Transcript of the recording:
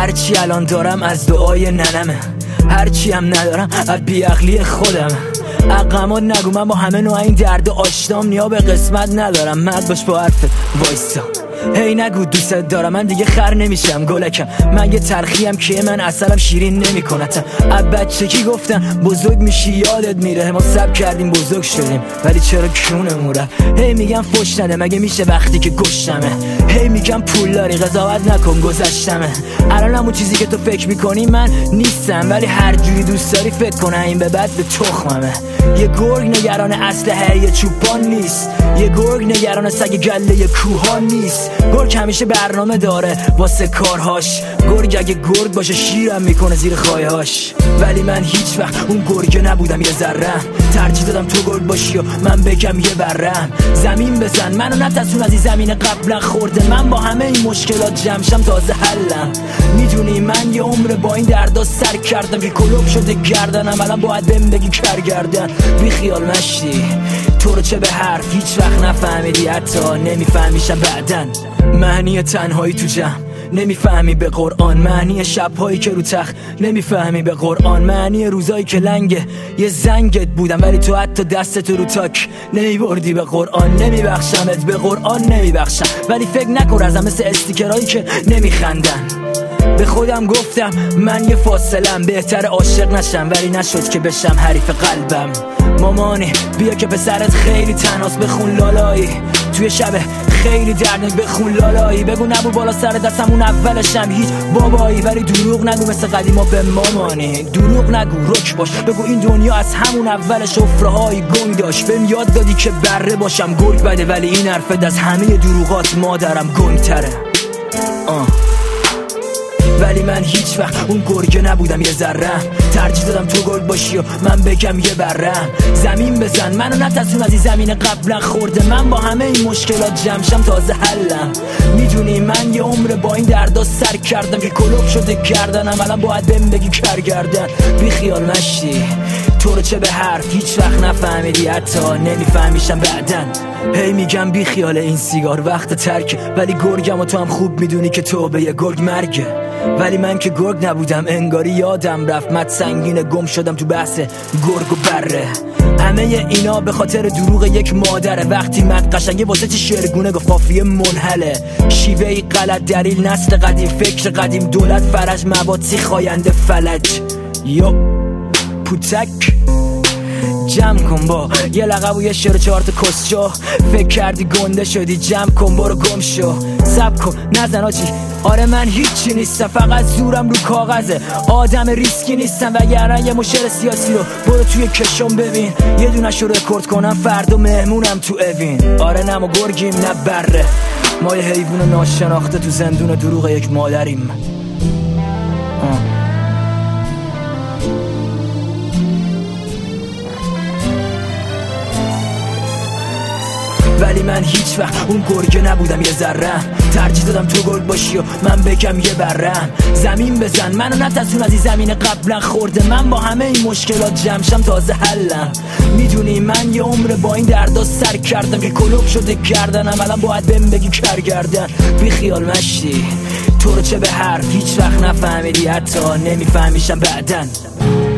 هرچی الان دارم از دعای ننمه، هرچی هم ندارم از بیعقلی خودم. اقامات نگو من با همه نوع این درد آشنام، نیا به قسمت ندارم، مد باش با حرفت وایسا. هی نگو دوست دارم، من دیگه خر نمیشم گلکم، من یه تلخیم که من اصلا شیرین نمیکنتم. از بچگی گفتن بزرگ میشی یادت میره، ما سب کردیم بزرگ شدیم ولی چرا کونمون رفت. هی میگم فش نده مگه میشه وقتی که گشتمه، هی میگم پول داری قضاوت نکن گذشتمه. الان همون چیزی که تو فکر میکنی من نیستم، ولی هر جوری دوست داری فکر کنه این به بعد به تخممه. یه گرگ نگران اسلحه یه چوپان نیست، یه گرگ نگران سگ گله کوهان نیست. گرگ همیشه برنامه داره واسه کارهاش، گرگ اگه گرگ باشه شیرم میکنه زیر خایهاش. ولی من هیچ وقت اون گرگ نبودم یه ذره، ترجیح دادم تو گرگ باشی و من بگم یه برم. زمین بزن منو نترسون از این زمین قبلا خورده، من با همه این مشکلات جمشم تازه حلم. میدونی من یه عمر با این دردا سر کردم که کلوب شده گردنم، الان باید بهم بگی کرگردن. بی خیال مشتی تو رو چه به حرف هیچ وقت نفهمیدی، حتی نمیفهمیشم بعدن. معنی تنهایی تو جمع نمیفهمی به قرآن، معنی شبهایی که رو تخت نمیفهمی به قرآن، معنی روزایی که لنگه یه زنگت بودم ولی تو حتی دستتو رو تاک نمیبردی به قرآن. نمیبخشمت به قرآن نمیبخشم، ولی فکر نکن ازم مثل استیکرهایی که نمیخندن. به خودم گفتم من یه فاصلم، بهتر عاشق نشم ولی نشد که بشم حریف قلبم. مامانی بیا که پسرت خیلی تنهاست، بخون لالایی توی شب خیلی دردناک، بخون لالایی. بگو نبو بالا سر دستم اون اولشم هیچ بابایی، ولی دروغ نگو مثل قدیما به مامانی. دروغ نگو رک باش، بگو این دنیا از همون اولش حفره‌های گنگ داشت. بهم یاد دادی که بره باشم گرگ بده، ولی این حرفت از همه دروغات مادرم گنگ‌تره. ولی من هیچ وقت اون گرگه نبودم یه ذره، ترجیح دادم تو گرگ باشی و من بگم یه برم. زمین بزن منو نترسون از این زمین قبلا خورده، من با همه این مشکلات جمشم تازه حلم. میدونی من یه عمر با این دردا سر کردم که کلوب شده گردنم، الان باید بهم بگی کرگردن. بی خیال مشتی تو رو چه به حرف هیچ وقت نفهمیدی، حتی نمیفهمیشم بعدن. هی میگم بی خیال این سیگار وقت ترکه، ولی گرگم و تو هم خوب میدونی که تو به یه گرگ مرگه. ولی من که گرگ نبودم انگاری یادم رفت، مد سنگین گم شدم تو بحث گرگ و بره. همه اینا به خاطر دروغ یک مادره، وقتی مد قشنگه واسه چه شعرگونه گفت قافیه منحله. شیوهی غلط دلیل نسل قدیم، فکر قدیم دولت فرج موادسی خاینده فلج. یو پوتک جمع کن با یه لقب و یه شعر 4 تا کسشو، فکر کردی گنده شدی جمع کن برو گم شو. سب کن نزن آجی، آره من هیچی نیستم فقط زورم رو کاغذه، آدم ریسکی نیستم وگرنه یه مشعر سیاسی رو برو توی کشم ببین، یه دونش رو رکورد کنم فردا مهمونم تو اوین. آره نه ما گرگیم نه بره، ما یه حیوان ناشناخته تو زندون دروغ یک مادریم. ولی من هیچ وقت اون گرگه نبودم یه ذره، ترجیح دادم تو گرگ باشی و من بگم یه برم. زمین بزن منو نترسون از این زمین قبلا خورده، من با همه این مشکلات جمشم تازه حلم. میدونی من یه عمر با این دردا سر کردم که کلوب شده گردنم، الان باید بهم بگی کرگردن. بی خیال مشتی تو رو چه به حرف هیچ وقت نفهمیدی، حتی نمیفهمیشم بعدن.